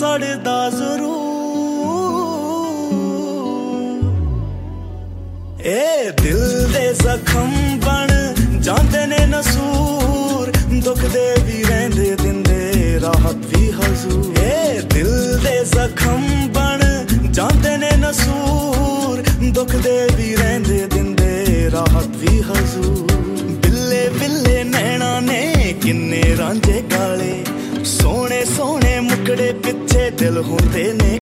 झाड़दा जरूर। ए दिल दे जखम बन जांदे ने नसूर, दुख दे भी रहिंदे दिंदे राहत भी हजूर। ए दिल दे जखम बन जांदे ने नसूर, दुख दे भी रहिंदे दिंदे राहत भी हजूर। बिल्ले बिल्ले नैना ने किन्ने रांझे काले, सोने सोने मुकड़े पिछे दिल होंदे ने